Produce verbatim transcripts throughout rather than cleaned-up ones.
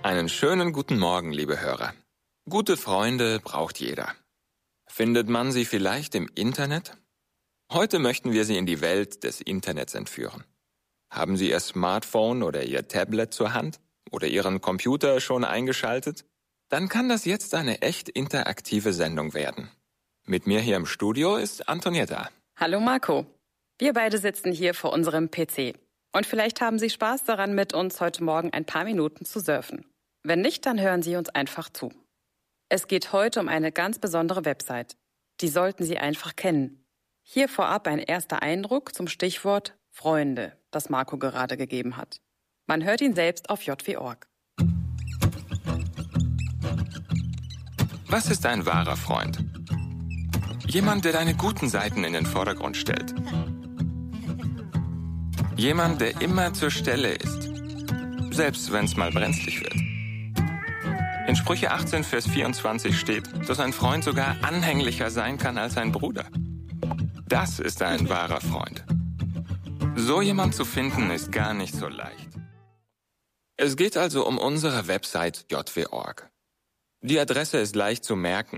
Einen schönen guten Morgen, liebe Hörer. Gute Freunde braucht jeder. Findet man sie vielleicht im Internet? Heute möchten wir Sie in die Welt des Internets entführen. Haben Sie Ihr Smartphone oder Ihr Tablet zur Hand oder Ihren Computer schon eingeschaltet? Dann kann das jetzt eine echt interaktive Sendung werden. Mit mir hier im Studio ist Antonietta. Hallo Marco. Wir beide sitzen hier vor unserem P C. Und vielleicht haben Sie Spaß daran, mit uns heute Morgen ein paar Minuten zu surfen. Wenn nicht, dann hören Sie uns einfach zu. Es geht heute um eine ganz besondere Website. Die sollten Sie einfach kennen. Hier vorab ein erster Eindruck zum Stichwort Freunde, das Marco gerade gegeben hat. Man hört ihn selbst auf j w punkt org. Was ist ein wahrer Freund? Jemand, der deine guten Seiten in den Vordergrund stellt. Jemand, der immer zur Stelle ist, selbst wenn es mal brenzlig wird. In Sprüche achtzehn, Vers vierundzwanzig steht, dass ein Freund sogar anhänglicher sein kann als ein Bruder. Das ist ein wahrer Freund. So jemand zu finden, ist gar nicht so leicht. Es geht also um unsere Website j w punkt org. Die Adresse ist leicht zu merken.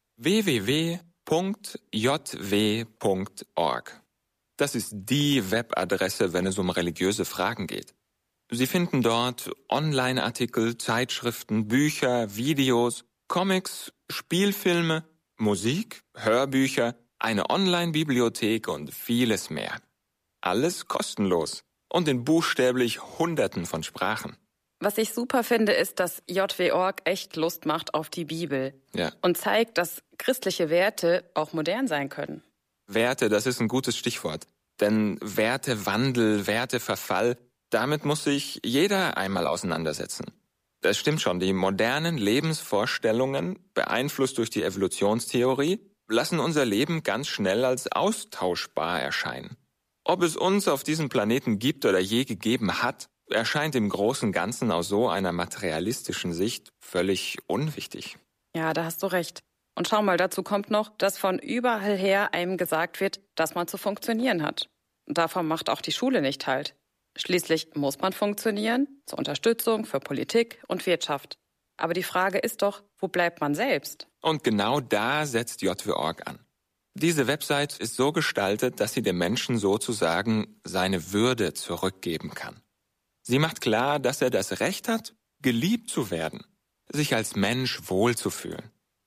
w w w punkt j w punkt org. Das ist die Webadresse, wenn es um religiöse Fragen geht. Sie finden dort Online-Artikel, Zeitschriften, Bücher, Videos, Comics, Spielfilme, Musik, Hörbücher, eine Online-Bibliothek und vieles mehr. Alles kostenlos und in buchstäblich Hunderten von Sprachen. Was ich super finde, ist, dass j w punkt org echt Lust macht auf die Bibel. Ja. Und zeigt, dass christliche Werte auch modern sein können. Werte, das ist ein gutes Stichwort. Denn Wertewandel, Werteverfall, damit muss sich jeder einmal auseinandersetzen. Das stimmt schon, die modernen Lebensvorstellungen, beeinflusst durch die Evolutionstheorie, lassen unser Leben ganz schnell als austauschbar erscheinen. Ob es uns auf diesem Planeten gibt oder je gegeben hat, erscheint im großen und Ganzen aus so einer materialistischen Sicht völlig unwichtig. Ja, da hast du recht. Und schau mal, dazu kommt noch, dass von überall her einem gesagt wird, dass man zu funktionieren hat. Und davon macht auch die Schule nicht halt. Schließlich muss man funktionieren, zur Unterstützung für Politik und Wirtschaft. Aber die Frage ist doch, wo bleibt man selbst? Und genau da setzt j w punkt org an. Diese Website ist so gestaltet, dass sie dem Menschen sozusagen seine Würde zurückgeben kann. Sie macht klar, dass er das Recht hat, geliebt zu werden, sich als Mensch wohlzufühlen.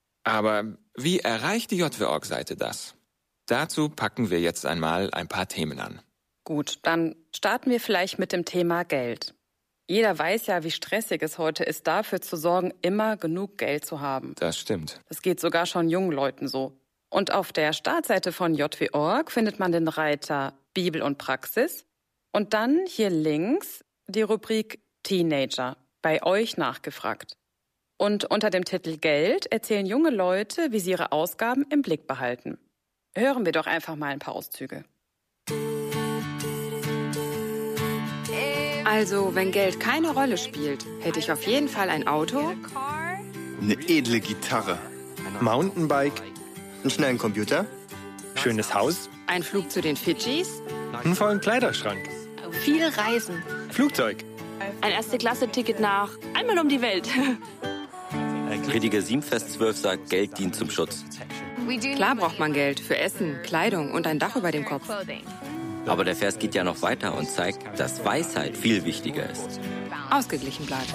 Aber wie erreicht die j w punkt org-Seite das? Dazu packen wir jetzt einmal ein paar Themen an. Gut, dann starten wir vielleicht mit dem Thema Geld. Jeder weiß ja, wie stressig es heute ist, dafür zu sorgen, immer genug Geld zu haben. Das stimmt. Das geht sogar schon jungen Leuten so. Und auf der Startseite von j w punkt org findet man den Reiter Bibel und Praxis und dann hier links die Rubrik Teenager, bei euch nachgefragt. Und unter dem Titel Geld erzählen junge Leute, wie sie ihre Ausgaben im Blick behalten. Hören wir doch einfach mal ein paar Auszüge. Also, wenn Geld keine Rolle spielt, hätte ich auf jeden Fall ein Auto, eine edle Gitarre, Mountainbike, einen schnellen Computer, schönes Haus, ein Flug zu den Fidschis, einen vollen Kleiderschrank, viel Reisen, Flugzeug, ein Erste-Klasse-Ticket nach einmal um die Welt. Prediger sieben Vers zwölf sagt, Geld dient zum Schutz. Klar braucht man Geld für Essen, Kleidung und ein Dach über dem Kopf. Aber der Vers geht ja noch weiter und zeigt, dass Weisheit viel wichtiger ist. Ausgeglichen bleiben.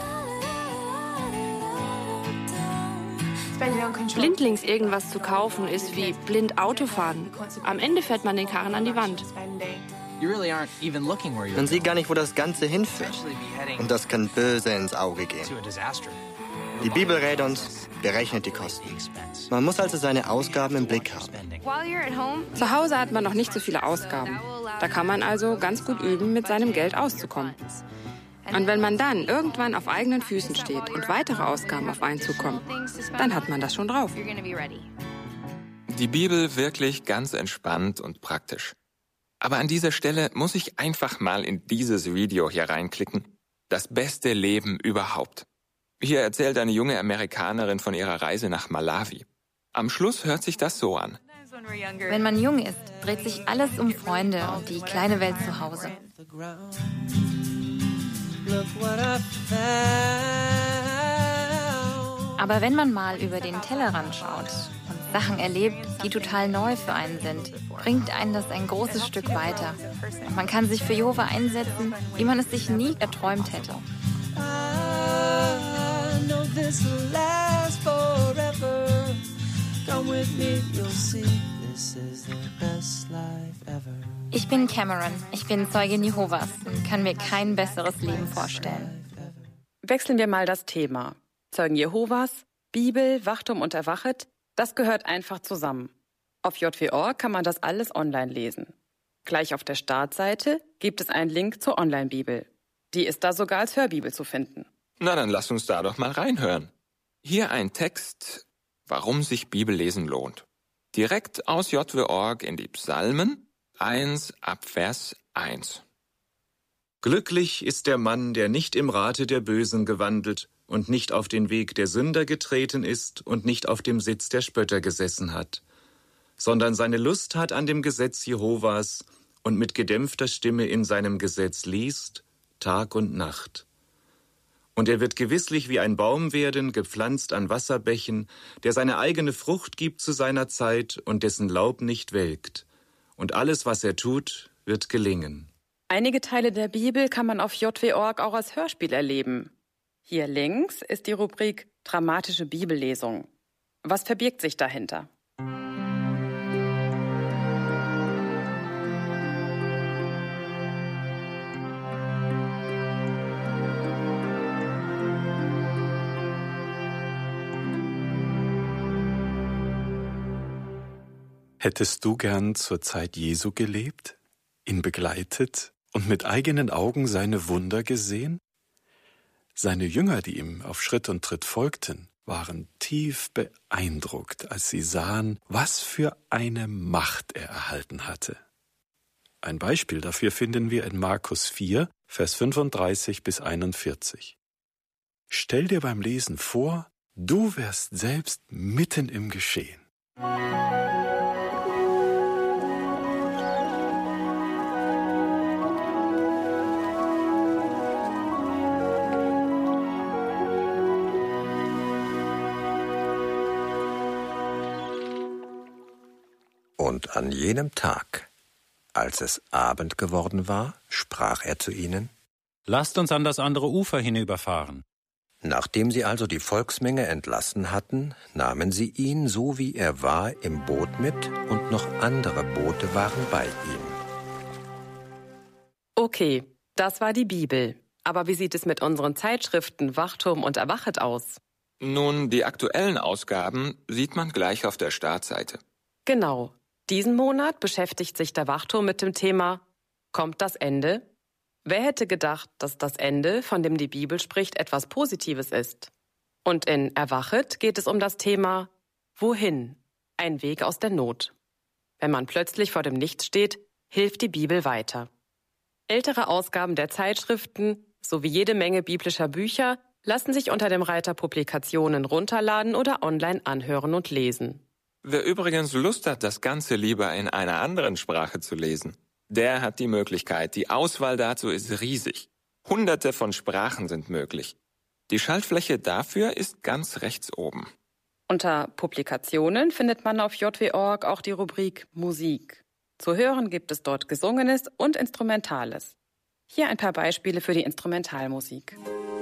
Blindlings irgendwas zu kaufen ist wie blind Autofahren. Am Ende fährt man den Karren an die Wand. Man sieht gar nicht, wo das Ganze hinführt. Und das kann böse ins Auge gehen. Die Bibel rät uns, berechnet die Kosten. Man muss also seine Ausgaben im Blick haben. Zu Hause hat man noch nicht so viele Ausgaben. Da kann man also ganz gut üben, mit seinem Geld auszukommen. Und wenn man dann irgendwann auf eigenen Füßen steht und weitere Ausgaben auf einen zukommen, dann hat man das schon drauf. Die Bibel wirklich ganz entspannt und praktisch. Aber an dieser Stelle muss ich einfach mal in dieses Video hier reinklicken. Das beste Leben überhaupt. Hier erzählt eine junge Amerikanerin von ihrer Reise nach Malawi. Am Schluss hört sich das so an. Wenn man jung ist, dreht sich alles um Freunde und die kleine Welt zu Hause. Aber wenn man mal über den Tellerrand schaut und Sachen erlebt, die total neu für einen sind, bringt einen das ein großes Stück weiter. Und man kann sich für Jehova einsetzen, wie man es sich nie erträumt hätte. Ich bin Cameron, ich bin Zeugin Jehovas und kann mir kein besseres Leben vorstellen. Wechseln wir mal das Thema. Zeugen Jehovas, Bibel, Wachtum und Erwachet, das gehört einfach zusammen. Auf j w punkt org kann man das alles online lesen. Gleich auf der Startseite gibt es einen Link zur Online-Bibel. Die ist da sogar als Hörbibel zu finden. Na, dann lass uns da doch mal reinhören. Hier ein Text, warum sich Bibellesen lohnt. Direkt aus j w punkt org in die Psalmen, eins ab Vers eins. Glücklich ist der Mann, der nicht im Rate der Bösen gewandelt und nicht auf den Weg der Sünder getreten ist und nicht auf dem Sitz der Spötter gesessen hat, sondern seine Lust hat an dem Gesetz Jehovas und mit gedämpfter Stimme in seinem Gesetz liest, Tag und Nacht. Und er wird gewisslich wie ein Baum werden, gepflanzt an Wasserbächen, der seine eigene Frucht gibt zu seiner Zeit und dessen Laub nicht welkt. Und alles, was er tut, wird gelingen. Einige Teile der Bibel kann man auf j w punkt org auch als Hörspiel erleben. Hier links ist die Rubrik Dramatische Bibellesung. Was verbirgt sich dahinter? Hättest du gern zur Zeit Jesu gelebt, ihn begleitet und mit eigenen Augen seine Wunder gesehen? Seine Jünger, die ihm auf Schritt und Tritt folgten, waren tief beeindruckt, als sie sahen, was für eine Macht er erhalten hatte. Ein Beispiel dafür finden wir in Markus vier, Vers fünfunddreißig bis einundvierzig. Stell dir beim Lesen vor, du wärst selbst mitten im Geschehen. Und an jenem Tag, als es Abend geworden war, sprach er zu ihnen: Lasst uns an das andere Ufer hinüberfahren. Nachdem sie also die Volksmenge entlassen hatten, nahmen sie ihn, so wie er war, im Boot mit, und noch andere Boote waren bei ihm. Okay, das war die Bibel. Aber wie sieht es mit unseren Zeitschriften Wachtum und Erwachet aus? Nun, die aktuellen Ausgaben sieht man gleich auf der Startseite. Genau. Diesen Monat beschäftigt sich der Wachturm mit dem Thema Kommt das Ende? Wer hätte gedacht, dass das Ende, von dem die Bibel spricht, etwas Positives ist? Und in Erwachet geht es um das Thema Wohin? Ein Weg aus der Not. Wenn man plötzlich vor dem Nichts steht, hilft die Bibel weiter. Ältere Ausgaben der Zeitschriften sowie jede Menge biblischer Bücher lassen sich unter dem Reiter Publikationen runterladen oder online anhören und lesen. Wer übrigens Lust hat, das Ganze lieber in einer anderen Sprache zu lesen, der hat die Möglichkeit. Die Auswahl dazu ist riesig. Hunderte von Sprachen sind möglich. Die Schaltfläche dafür ist ganz rechts oben. Unter Publikationen findet man auf j w punkt org auch die Rubrik Musik. Zu hören gibt es dort Gesungenes und Instrumentales. Hier ein paar Beispiele für die Instrumentalmusik.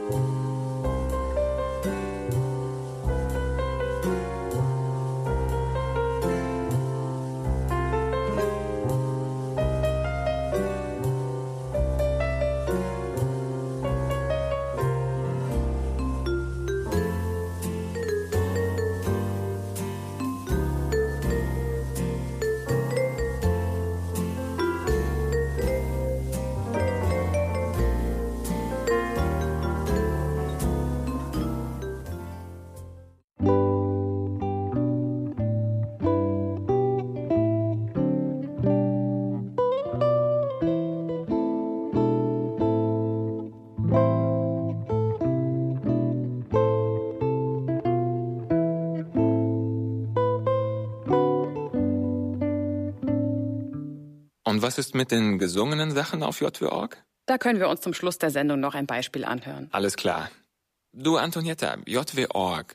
Und was ist mit den gesungenen Sachen auf j w punkt org? Da können wir uns zum Schluss der Sendung noch ein Beispiel anhören. Alles klar. Du, Antonietta, j w punkt org.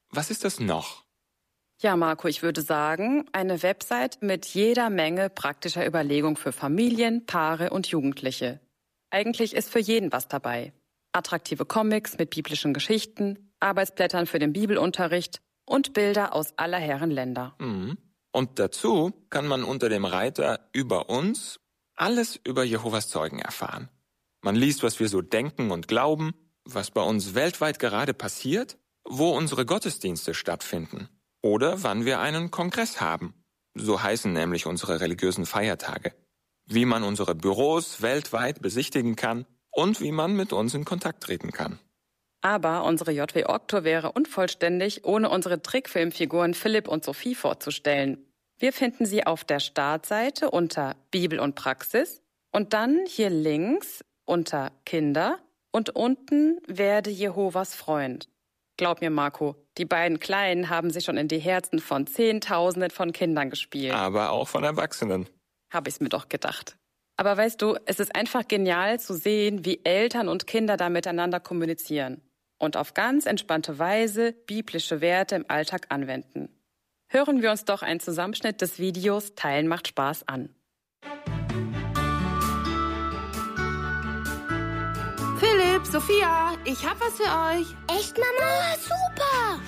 Was ist das noch? Ja, Marco, ich würde sagen, eine Website mit jeder Menge praktischer Überlegung für Familien, Paare und Jugendliche. Eigentlich ist für jeden was dabei. Attraktive Comics mit biblischen Geschichten, Arbeitsblättern für den Bibelunterricht und Bilder aus aller Herren Länder. Mhm. Und dazu kann man unter dem Reiter Über uns alles über Jehovas Zeugen erfahren. Man liest, was wir so denken und glauben, was bei uns weltweit gerade passiert, wo unsere Gottesdienste stattfinden oder wann wir einen Kongress haben. So heißen nämlich unsere religiösen Feiertage. Wie man unsere Büros weltweit besichtigen kann und wie man mit uns in Kontakt treten kann. Aber unsere J W Org-Tour wäre unvollständig, ohne unsere Trickfilmfiguren Philipp und Sophie vorzustellen. Wir finden sie auf der Startseite unter Bibel und Praxis und dann hier links unter Kinder und unten Werde Jehovas Freund. Glaub mir, Marco, die beiden Kleinen haben sich schon in die Herzen von Zehntausenden von Kindern gespielt. Aber auch von Erwachsenen. Hab ich's mir doch gedacht. Aber weißt du, es ist einfach genial zu sehen, wie Eltern und Kinder da miteinander kommunizieren und auf ganz entspannte Weise biblische Werte im Alltag anwenden. Hören wir uns doch einen Zusammenschnitt des Videos Teilen macht Spaß an. Philipp, Sophia, ich hab was für euch. Echt, Mama? Oh, super!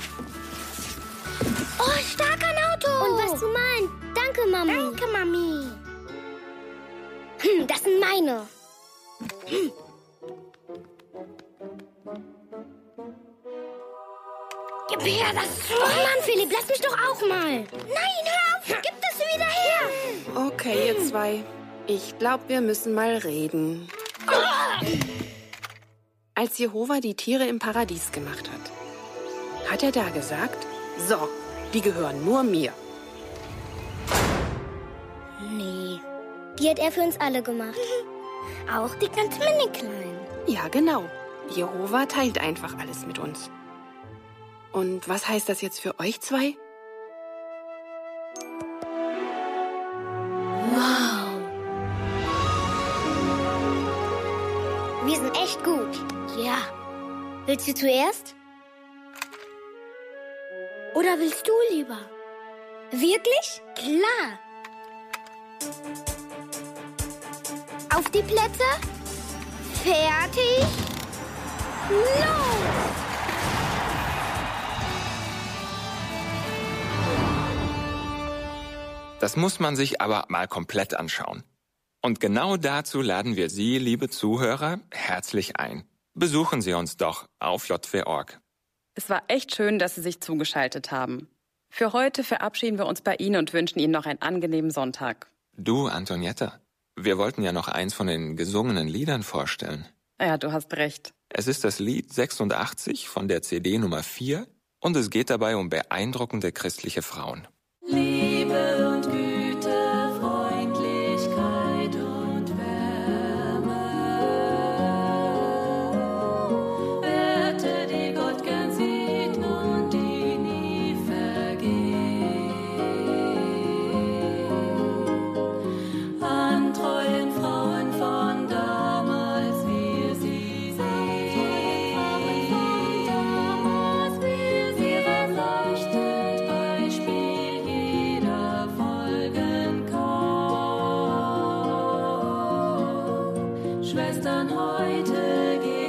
Oh, stark ein Auto! Und was zu malen? Danke, Mami. Danke, Mami. Hm, das sind meine. Hm. Gib her, das ist Oh Mann, Philipp, lass mich doch auch mal. Nein, hör auf, gib das wieder her. Okay, ihr zwei. Ich glaube, wir müssen mal reden. Oh. Als Jehova die Tiere im Paradies gemacht hat, hat er da gesagt, so, die gehören nur mir. Nee, die hat er für uns alle gemacht. Auch die ganz mini-kleinen. Ja, genau. Jehova teilt einfach alles mit uns. Und was heißt das jetzt für euch zwei? Wow. Wir sind echt gut. Ja. Willst du zuerst? Oder willst du lieber? Wirklich? Klar. Auf die Plätze. Fertig. Los! Das muss man sich aber mal komplett anschauen. Und genau dazu laden wir Sie, liebe Zuhörer, herzlich ein. Besuchen Sie uns doch auf j w punkt org. Es war echt schön, dass Sie sich zugeschaltet haben. Für heute verabschieden wir uns bei Ihnen und wünschen Ihnen noch einen angenehmen Sonntag. Du, Antonietta, wir wollten ja noch eins von den gesungenen Liedern vorstellen. Ja, du hast recht. Es ist das Lied sechsundachtzig von der C D Nummer vier und es geht dabei um beeindruckende christliche Frauen. Liebe und Güte, Freundlichkeit und Wärme, Werte, die Gott gern sieht und die nie vergehen. An treuen Frauen von damals, wir sie sehen, Frauen von damals, wir sie ihre leuchtend Beispiel jeder folgen kann. Schwestern, heute geht